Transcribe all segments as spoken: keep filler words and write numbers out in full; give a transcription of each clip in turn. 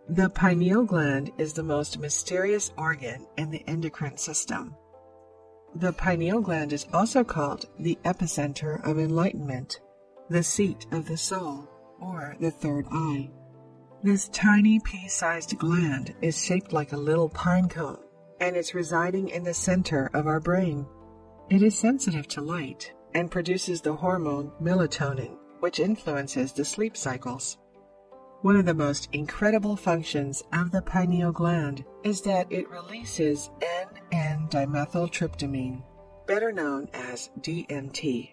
The pineal gland is the most mysterious organ in the endocrine system. The pineal gland is also called the epicenter of enlightenment, the seat of the soul, or the third eye. This tiny pea-sized gland is shaped like a little pine cone, and it's residing in the center of our brain. It is sensitive to light and produces the hormone melatonin, which influences the sleep cycles. One of the most incredible functions of the pineal gland is that it releases N N dimethyltryptamine, better known as D M T.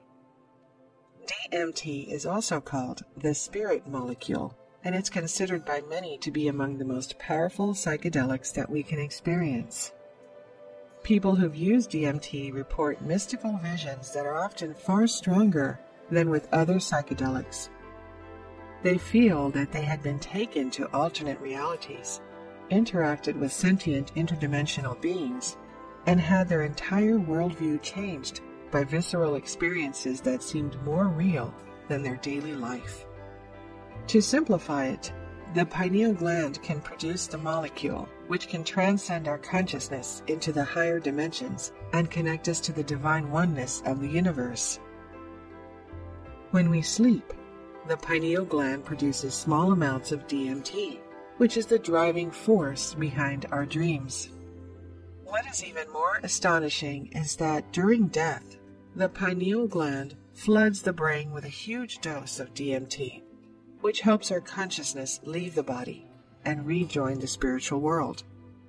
D M T is also called the spirit molecule, and it's considered by many to be among the most powerful psychedelics that we can experience. People who've used D M T report mystical visions that are often far stronger than with other psychedelics. They feel that they had been taken to alternate realities, interacted with sentient interdimensional beings, and had their entire worldview changed by visceral experiences that seemed more real than their daily life. To simplify it, the pineal gland can produce the molecule which can transcend our consciousness into the higher dimensions and connect us to the divine oneness of the universe. When we sleep, the pineal gland produces small amounts of D M T, which is the driving force behind our dreams. What is even more astonishing is that during death, the pineal gland floods the brain with a huge dose of D M T, which helps our consciousness leave the body and rejoin the spiritual world.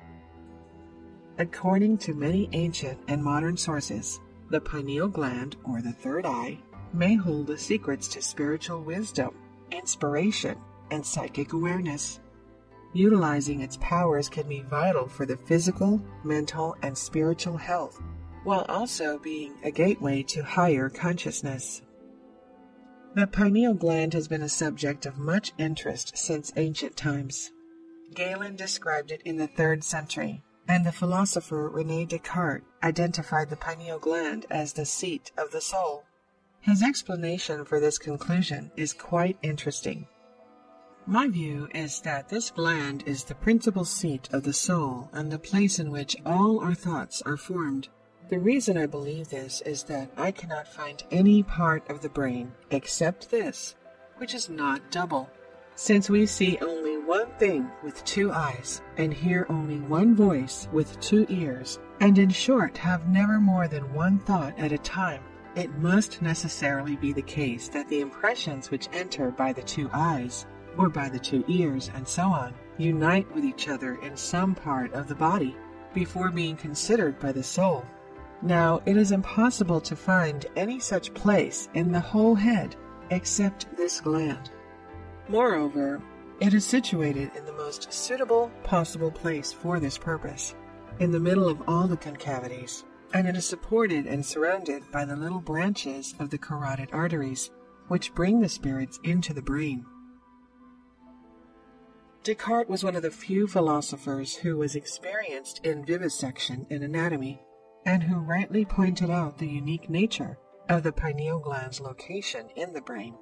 According to many ancient and modern sources, the pineal gland, or the third eye, may hold the secrets to spiritual wisdom, inspiration, and psychic awareness. Utilizing its powers can be vital for the physical, mental, and spiritual health, while also being a gateway to higher consciousness. The pineal gland has been a subject of much interest since ancient times. Galen described it in the third century, and the philosopher René Descartes identified the pineal gland as the seat of the soul. His explanation for this conclusion is quite interesting. My view is that this gland is the principal seat of the soul and the place in which all our thoughts are formed. The reason I believe this is that I cannot find any part of the brain except this, which is not double. Since we see only one thing with two eyes, and hear only one voice with two ears, and in short have never more than one thought at a time, it must necessarily be the case that the impressions which enter by the two eyes, or by the two ears, and so on, unite with each other in some part of the body, before being considered by the soul. Now, it is impossible to find any such place in the whole head, except this gland. Moreover, it is situated in the most suitable possible place for this purpose, in the middle of all the concavities, and it is supported and surrounded by the little branches of the carotid arteries, which bring the spirits into the brain. Descartes was one of the few philosophers who was experienced in vivisection and anatomy, and who rightly pointed out the unique nature of the pineal gland's location in the brain.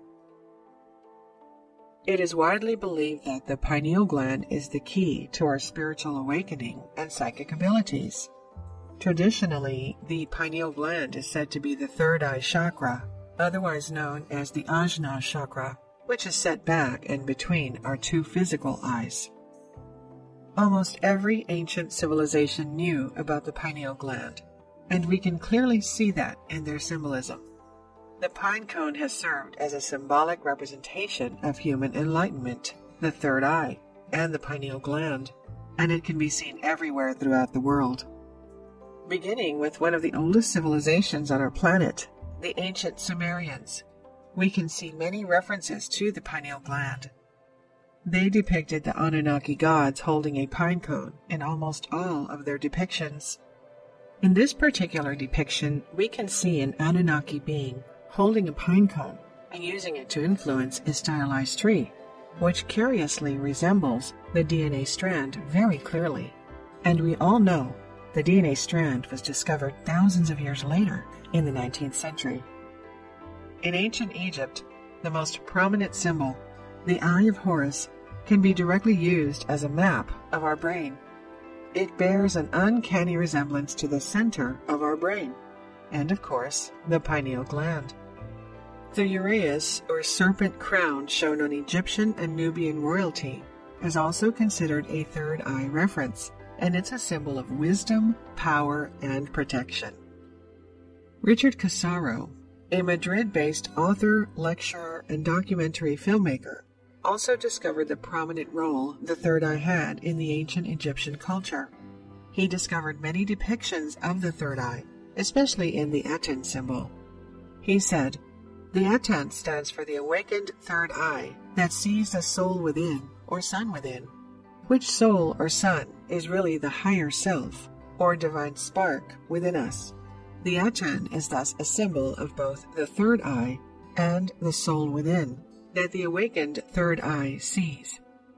It is widely believed that the pineal gland is the key to our spiritual awakening and psychic abilities. Traditionally, the pineal gland is said to be the third eye chakra, otherwise known as the Ajna chakra, which is set back and between our two physical eyes. Almost every ancient civilization knew about the pineal gland, and we can clearly see that in their symbolism. The pine cone has served as a symbolic representation of human enlightenment, the third eye, and the pineal gland, and it can be seen everywhere throughout the world. Beginning with one of the oldest civilizations on our planet, the ancient Sumerians, we can see many references to the pineal gland. They depicted the Anunnaki gods holding a pine cone in almost all of their depictions. In this particular depiction, we can see an Anunnaki being holding a pine cone and using it to influence a stylized tree, which curiously resembles the D N A strand very clearly. And we all know the D N A strand was discovered thousands of years later in the nineteenth century. In ancient Egypt, the most prominent symbol, the Eye of Horus, can be directly used as a map of our brain. It bears an uncanny resemblance to the center of our brain, and of course, the pineal gland. The uraeus, or serpent crown shown on Egyptian and Nubian royalty, is also considered a third eye reference, and it's a symbol of wisdom, power, and protection. Richard Casaro, a Madrid-based author, lecturer, and documentary filmmaker, also discovered the prominent role the third eye had in the ancient Egyptian culture. He discovered many depictions of the third eye, especially in the Aten symbol. He said, "The Aten stands for the awakened third eye that sees the soul within, or sun within, which soul or sun is really the higher self, or divine spark within us. The Aten is thus a symbol of both the third eye and the soul within, that the awakened third eye sees."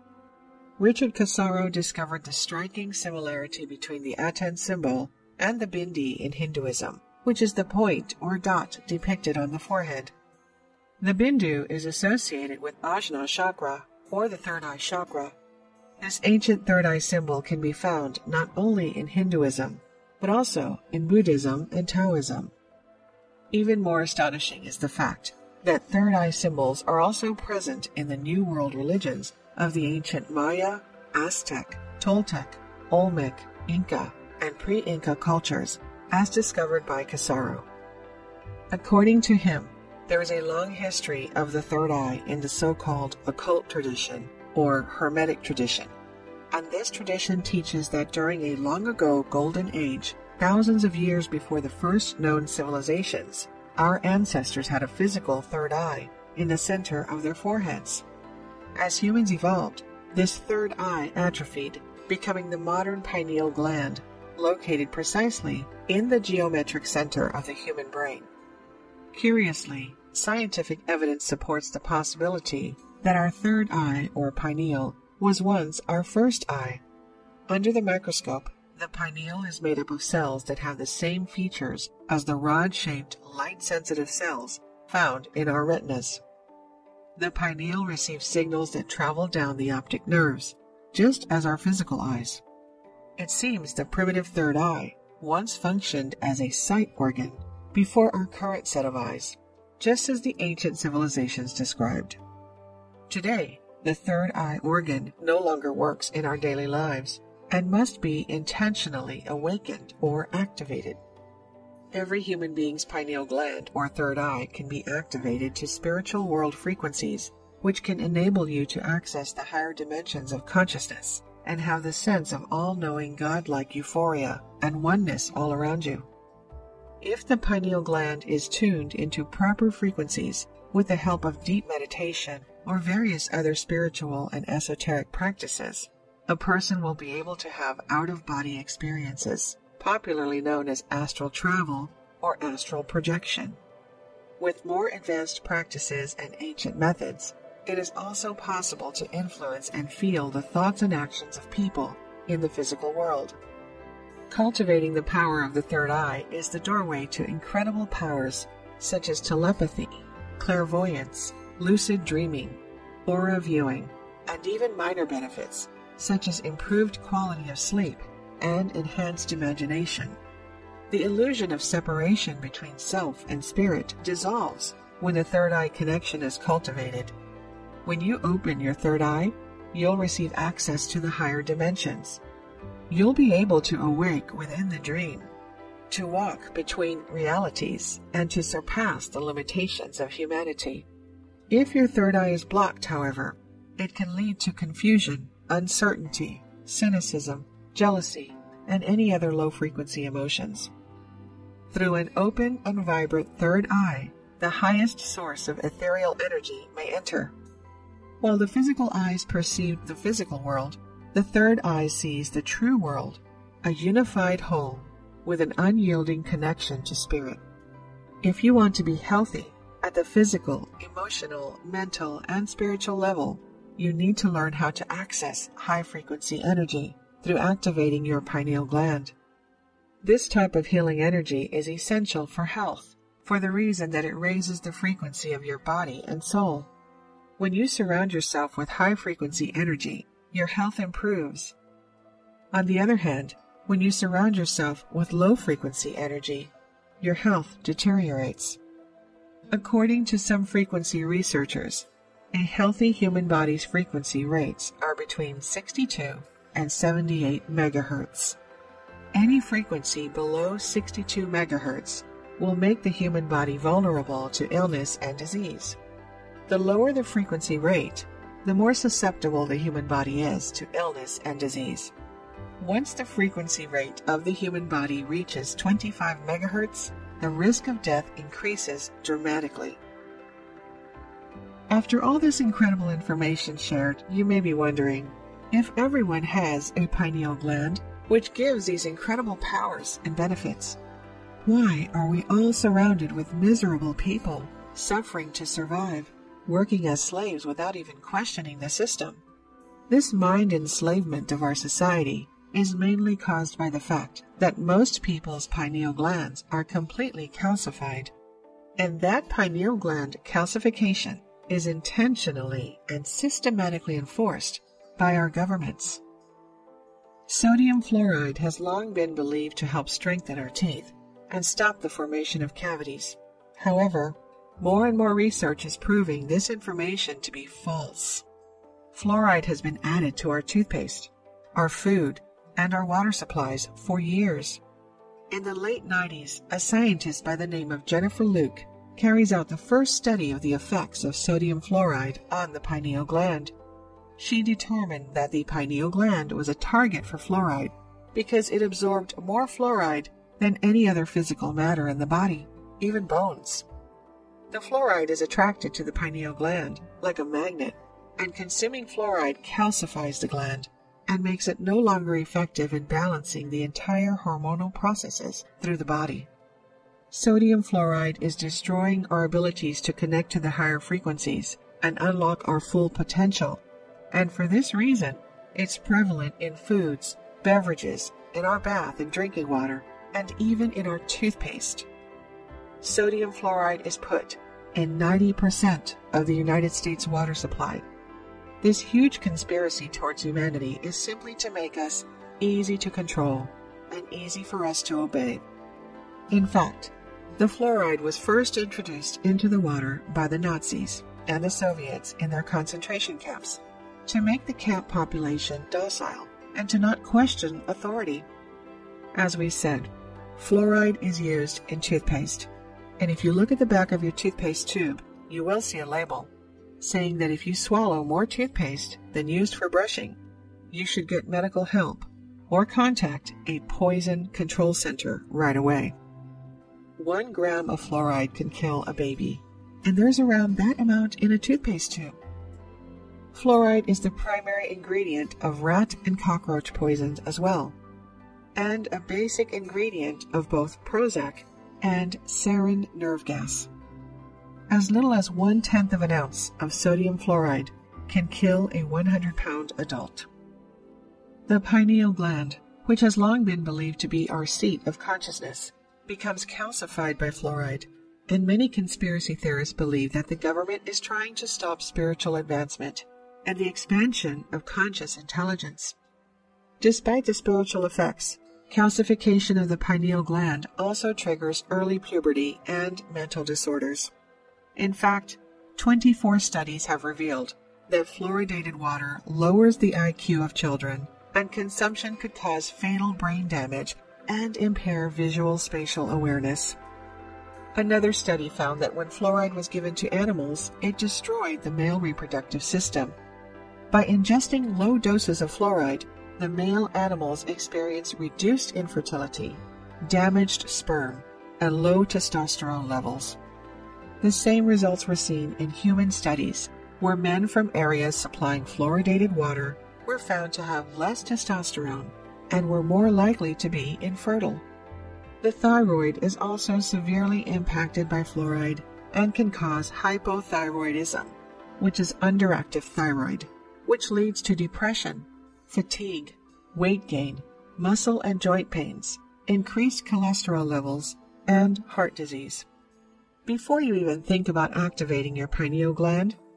Richard Casaro discovered the striking similarity between the Aten symbol and the bindi in Hinduism, which is the point or dot depicted on the forehead. The bindu is associated with Ajna chakra, or the third eye chakra. This ancient third eye symbol can be found not only in Hinduism, but also in Buddhism and Taoism. Even more astonishing is the fact that third eye symbols are also present in the New World religions of the ancient Maya, Aztec, Toltec, Olmec, Inca, and pre-Inca cultures, as discovered by Casaro. According to him, there is a long history of the third eye in the so-called occult tradition, or Hermetic tradition, and this tradition teaches that during a long ago golden age, thousands of years before the first known civilizations, our ancestors had a physical third eye in the center of their foreheads. As humans evolved, this third eye atrophied, becoming the modern pineal gland, located precisely in the geometric center of the human brain. Curiously, scientific evidence supports the possibility that our third eye, or pineal, was once our first eye. Under the microscope, the pineal is made up of cells that have the same features as the rod-shaped, light-sensitive cells found in our retinas. The pineal receives signals that travel down the optic nerves, just as our physical eyes. It seems the primitive third eye once functioned as a sight organ before our current set of eyes, just as the ancient civilizations described. Today, the third eye organ no longer works in our daily lives and must be intentionally awakened or activated. Every human being's pineal gland or third eye can be activated to spiritual world frequencies, which can enable you to access the higher dimensions of consciousness and have the sense of all-knowing godlike euphoria and oneness all around you. If the pineal gland is tuned into proper frequencies with the help of deep meditation or various other spiritual and esoteric practices, a person will be able to have out-of-body experiences, popularly known as astral travel or astral projection. With more advanced practices and ancient methods, it is also possible to influence and feel the thoughts and actions of people in the physical world. Cultivating the power of the third eye is the doorway to incredible powers such as telepathy, clairvoyance, lucid dreaming, aura viewing, and even minor benefits such as improved quality of sleep and enhanced imagination. The illusion of separation between self and spirit dissolves when the third eye connection is cultivated. When you open your third eye, you'll receive access to the higher dimensions. You'll be able to awake within the dream, to walk between realities, and to surpass the limitations of humanity. If your third eye is blocked, however, it can lead to confusion, uncertainty, cynicism, jealousy, and any other low-frequency emotions. Through an open and vibrant third eye, the highest source of ethereal energy may enter. While the physical eyes perceive the physical world, the third eye sees the true world, a unified whole with an unyielding connection to spirit. If you want to be healthy at the physical, emotional, mental, and spiritual level, you need to learn how to access high-frequency energy through activating your pineal gland. This type of healing energy is essential for health, for the reason that it raises the frequency of your body and soul. When you surround yourself with high-frequency energy, your health improves. On the other hand, when you surround yourself with low-frequency energy, your health deteriorates. According to some frequency researchers, a healthy human body's frequency rates are between sixty-two and seventy-eight megahertz. Any frequency below sixty-two megahertz will make the human body vulnerable to illness and disease. The lower the frequency rate, the more susceptible the human body is to illness and disease. Once the frequency rate of the human body reaches twenty-five megahertz, the risk of death increases dramatically. After all this incredible information shared, you may be wondering, if everyone has a pineal gland, which gives these incredible powers and benefits, why are we all surrounded with miserable people, suffering to survive, working as slaves without even questioning the system? This mind enslavement of our society is mainly caused by the fact that most people's pineal glands are completely calcified, and that pineal gland calcification is intentionally and systematically enforced by our governments. Sodium fluoride has long been believed to help strengthen our teeth and stop the formation of cavities. However, more and more research is proving this information to be false. Fluoride has been added to our toothpaste, our food, and our water supplies for years. In the late nineties, a scientist by the name of Jennifer Luke carries out the first study of the effects of sodium fluoride on the pineal gland. She determined that the pineal gland was a target for fluoride because it absorbed more fluoride than any other physical matter in the body, even bones. The fluoride is attracted to the pineal gland like a magnet, and consuming fluoride calcifies the gland and makes it no longer effective in balancing the entire hormonal processes through the body. Sodium fluoride is destroying our abilities to connect to the higher frequencies and unlock our full potential, and for this reason, it's prevalent in foods, beverages, in our bath and drinking water, and even in our toothpaste. Sodium fluoride is put in ninety percent of the United States water supply. This huge conspiracy towards humanity is simply to make us easy to control and easy for us to obey. In fact, the fluoride was first introduced into the water by the Nazis and the Soviets in their concentration camps to make the camp population docile and to not question authority. As we said, fluoride is used in toothpaste, and if you look at the back of your toothpaste tube, you will see a label saying that if you swallow more toothpaste than used for brushing, you should get medical help or contact a poison control center right away. One gram of fluoride can kill a baby, and there's around that amount in a toothpaste tube. Fluoride is the primary ingredient of rat and cockroach poisons as well, and a basic ingredient of both Prozac and sarin nerve gas. As little as one-tenth of an ounce of sodium fluoride can kill a one hundred pound adult. The pineal gland, which has long been believed to be our seat of consciousness, becomes calcified by fluoride, and many conspiracy theorists believe that the government is trying to stop spiritual advancement and the expansion of conscious intelligence. Despite the spiritual effects, calcification of the pineal gland also triggers early puberty and mental disorders. In fact, twenty-four studies have revealed that fluoridated water lowers the I Q of children, and consumption could cause fatal brain damage and impair visual spatial awareness. Another study found that when fluoride was given to animals, it destroyed the male reproductive system. By ingesting low doses of fluoride, the male animals experienced reduced infertility, damaged sperm, and low testosterone levels. The same results were seen in human studies, where men from areas supplying fluoridated water were found to have less testosterone and were more likely to be infertile. The thyroid is also severely impacted by fluoride and can cause hypothyroidism, which is underactive thyroid, which leads to depression, fatigue, weight gain, muscle and joint pains, increased cholesterol levels, and heart disease. Before you even think about activating your pineal gland,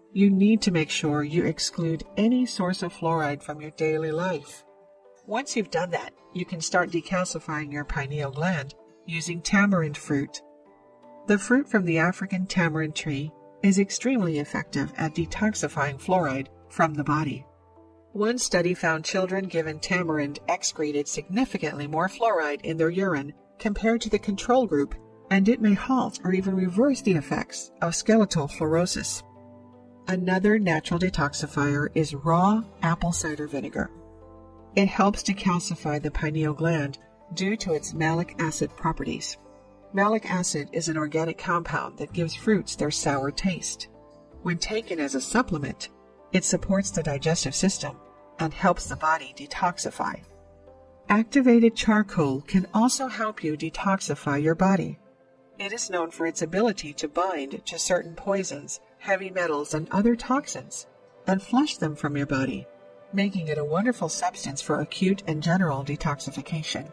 you need to make sure you exclude any source of fluoride from your daily life. Once you've done that, you can start decalcifying your pineal gland using tamarind fruit. The fruit from the African tamarind tree is extremely effective at detoxifying fluoride from the body. One study found children given tamarind excreted significantly more fluoride in their urine compared to the control group, and it may halt or even reverse the effects of skeletal fluorosis. Another natural detoxifier is raw apple cider vinegar. It helps decalcify the pineal gland due to its malic acid properties. Malic acid is an organic compound that gives fruits their sour taste. When taken as a supplement, it supports the digestive system and helps the body detoxify. Activated charcoal can also help you detoxify your body. It is known for its ability to bind to certain poisons, heavy metals, and other toxins, and flush them from your body, making it a wonderful substance for acute and general detoxification.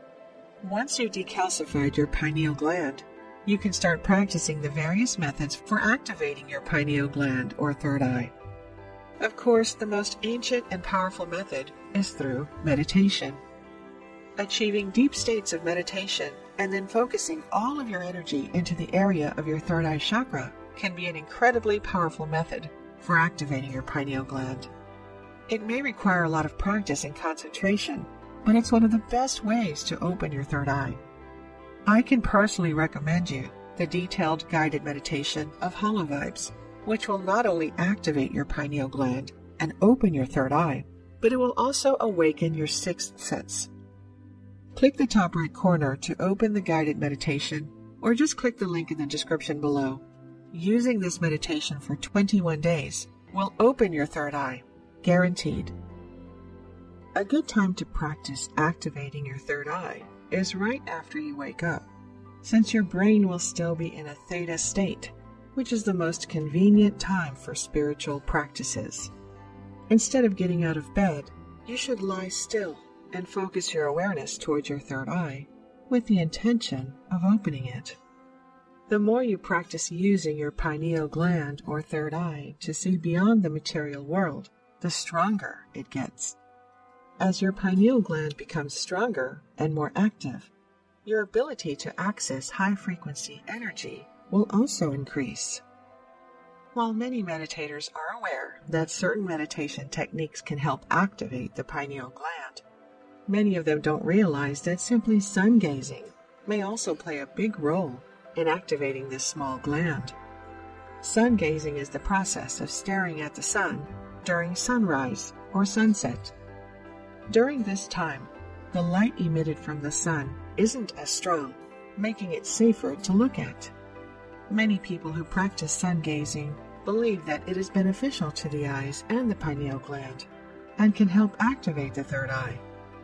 Once you've decalcified your pineal gland, you can start practicing the various methods for activating your pineal gland or third eye. Of course, the most ancient and powerful method is through meditation. Achieving deep states of meditation and then focusing all of your energy into the area of your third eye chakra can be an incredibly powerful method for activating your pineal gland. It may require a lot of practice and concentration, but it's one of the best ways to open your third eye. I can personally recommend you the detailed guided meditation of Holovibes, which will not only activate your pineal gland and open your third eye, but it will also awaken your sixth sense. Click the top right corner to open the guided meditation, or just click the link in the description below. Using this meditation for twenty-one days will open your third eye, guaranteed. A good time to practice activating your third eye is right after you wake up, since your brain will still be in a theta state, which is the most convenient time for spiritual practices. Instead of getting out of bed, you should lie still and focus your awareness towards your third eye with the intention of opening it. The more you practice using your pineal gland or third eye to see beyond the material world, the stronger it gets. As your pineal gland becomes stronger and more active, your ability to access high-frequency energy will also increase. While many meditators are aware that certain meditation techniques can help activate the pineal gland, many of them don't realize that simply sun gazing may also play a big role in activating this small gland. Sun gazing is the process of staring at the sun during sunrise or sunset. During this time, the light emitted from the sun isn't as strong, making it safer to look at. Many people who practice sun gazing believe that it is beneficial to the eyes and the pineal gland and can help activate the third eye.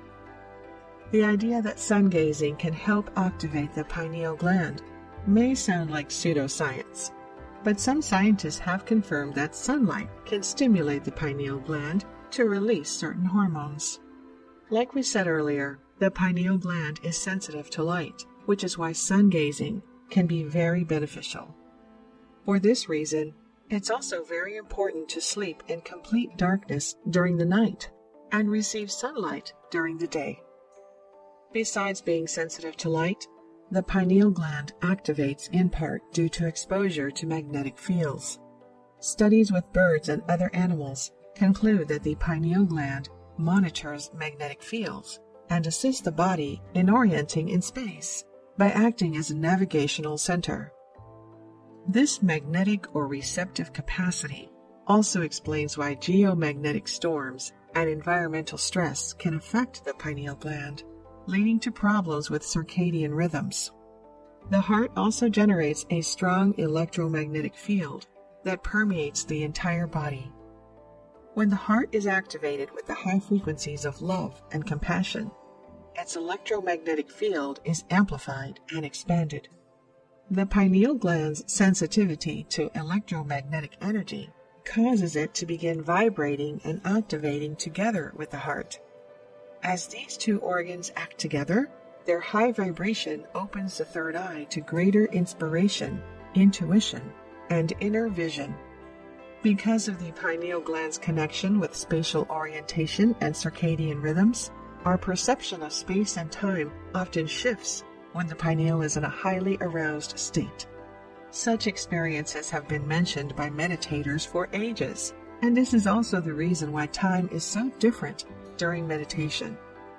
The idea that sun gazing can help activate the pineal gland may sound like pseudoscience, but some scientists have confirmed that sunlight can stimulate the pineal gland to release certain hormones. Like we said earlier, the pineal gland is sensitive to light, which is why sun gazing can be very beneficial. For this reason, it's also very important to sleep in complete darkness during the night and receive sunlight during the day. Besides being sensitive to light, the pineal gland activates in part due to exposure to magnetic fields. Studies with birds and other animals conclude that the pineal gland monitors magnetic fields and assists the body in orienting in space by acting as a navigational center. This magnetic or receptive capacity also explains why geomagnetic storms and environmental stress can affect the pineal gland, leading to problems with circadian rhythms. The heart also generates a strong electromagnetic field that permeates the entire body. When the heart is activated with the high frequencies of love and compassion, its electromagnetic field is amplified and expanded. The pineal gland's sensitivity to electromagnetic energy causes it to begin vibrating and activating together with the heart. As these two organs act together, their high vibration opens the third eye to greater inspiration, intuition, and inner vision. Because of the pineal gland's connection with spatial orientation and circadian rhythms, our perception of space and time often shifts when the pineal is in a highly aroused state. Such experiences have been mentioned by meditators for ages, and this is also the reason why time is so different during meditation.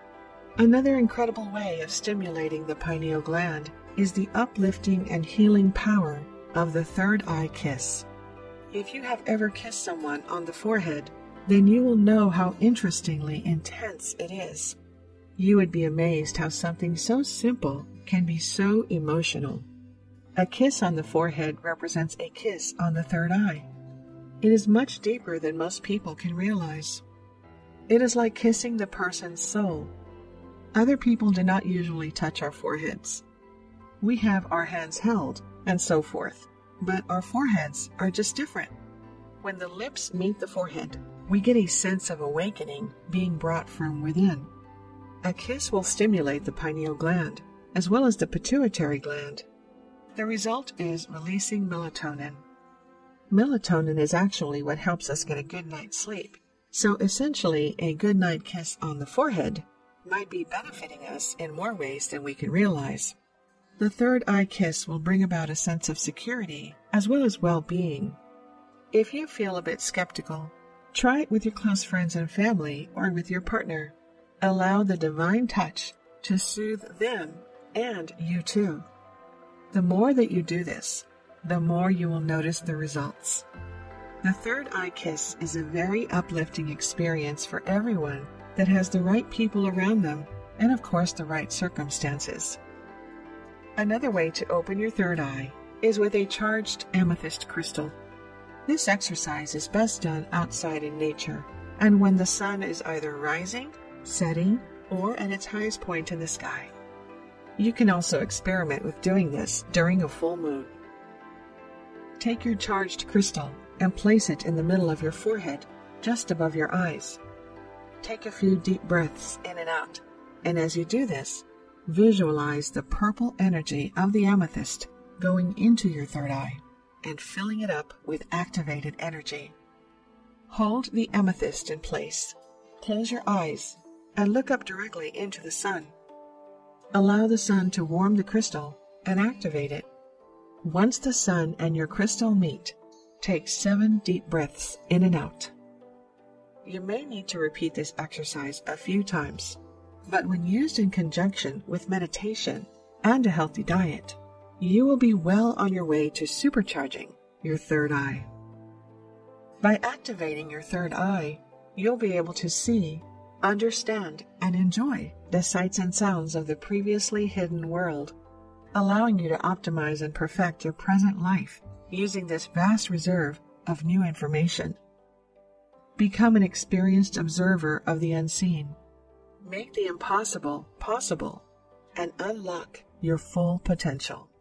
Another incredible way of stimulating the pineal gland is the uplifting and healing power of the third eye kiss. If you have ever kissed someone on the forehead, then you will know how interestingly intense it is. You would be amazed how something so simple can be so emotional. A kiss on the forehead represents a kiss on the third eye. It is much deeper than most people can realize. It is like kissing the person's soul. Other people do not usually touch our foreheads. We have our hands held, and so forth, but our foreheads are just different. When the lips meet the forehead, we get a sense of awakening being brought from within. A kiss will stimulate the pineal gland, as well as the pituitary gland. The result is releasing melatonin. Melatonin is actually what helps us get a good night's sleep, so essentially a good night kiss on the forehead might be benefiting us in more ways than we can realize. The third eye kiss will bring about a sense of security as well as well-being. If you feel a bit skeptical, try it with your close friends and family or with your partner. Allow the divine touch to soothe them and you too. The more that you do this, the more you will notice the results. The third eye kiss is a very uplifting experience for everyone that has the right people around them and of course the right circumstances. Another way to open your third eye is with a charged amethyst crystal. This exercise is best done outside in nature and when the sun is either rising, setting, or at its highest point in the sky. You can also experiment with doing this during a full moon. Take your charged crystal and place it in the middle of your forehead, just above your eyes. Take a few deep breaths in and out, and as you do this, visualize the purple energy of the amethyst going into your third eye and filling it up with activated energy. Hold the amethyst in place, close your eyes, and look up directly into the sun. Allow the sun to warm the crystal and activate it. Once the sun and your crystal meet, take seven deep breaths in and out. You may need to repeat this exercise a few times, but when used in conjunction with meditation and a healthy diet, you will be well on your way to supercharging your third eye. By activating your third eye, you'll be able to see, understand, and enjoy the sights and sounds of the previously hidden world, allowing you to optimize and perfect your present life using this vast reserve of new information. Become an experienced observer of the unseen. Make the impossible possible and unlock your full potential.